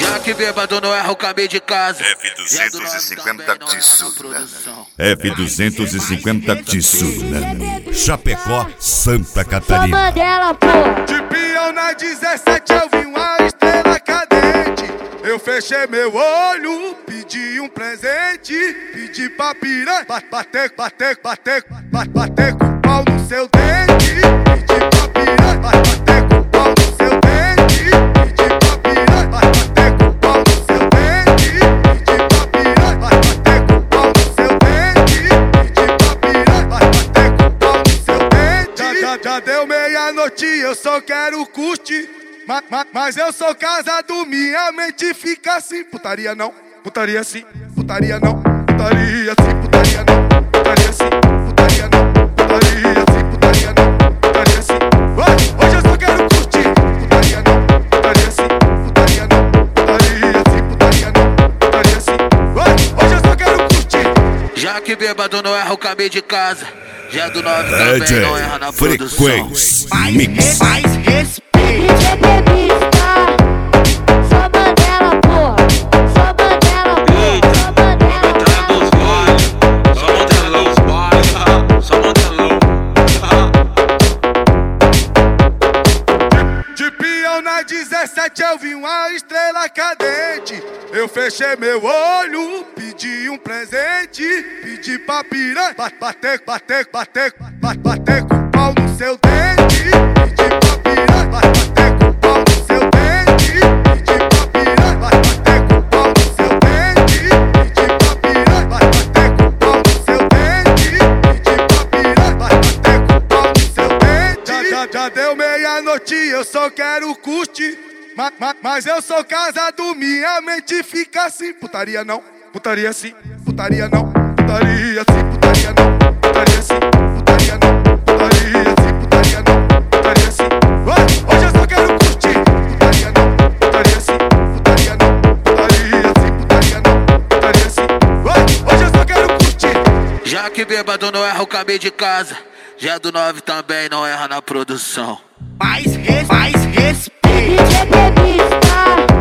Já que bêbado não erra o caminho de casa. F250 Tsunami. F250 Tsunami. Chapecó, Santa Só Catarina. Mandela, pô. De peão na 17 eu vi uma estrela cadente. Eu fechei meu olho, pedi um presente. Pedi pra piranha bater com o pau no seu dente. Pedi pra piranha bater com o pau no seu dente. Pedi pra piranha bater com o pau no seu dente. Pedi pra piranha bater com o pau no seu dente. Pedi pra piranha bater com o pau no seu dente. Já deu meia-noite, eu só quero curtir. Mas eu sou casado, minha mente fica assim. Putaria não, putaria sim, putaria não, putaria sim, putaria não, putaria sim, putaria não, putaria sim, putaria não, putaria sim. Hoje eu só quero curtir. Putaria não, putaria sim, putaria não, putaria sim, putaria não, putaria sim. Hoje eu só quero curtir. Já que bêbado não erra o caminho de casa. Já do 9 também não erra na produção. Frequência Mix. DJ Bebista. Só Mandela, pô. Só Mandela, pô. Só Mandela. De peão na 17 eu vi uma estrela cadente. Eu fechei meu olho, pedi um presente. Pedi pra piranha bater com o pau no seu dente. Pedi pra piranha bater com o pau no seu dente. Pedi pra piranha bater com o pau no seu dente. Pedi pra piranha bater com o pau no seu dente. Pedi pra piranha bater com o pau no seu dente. Já deu meia-noite, eu só quero curtir. Mas eu sou casado, minha mente fica assim. Putaria não, putaria sim, putaria não, putaria sim, putaria não, putaria sim, putaria não, putaria sim, putaria não, putaria sim. Hoje eu só quero curtir. Putaria não, putaria sim, putaria não, putaria sim, putaria não, putaria sim. Hoje eu só quero curtir. Já que bêbado não erra o caminho de casa. Já do 9 também não erra na produção. DJ Bebista.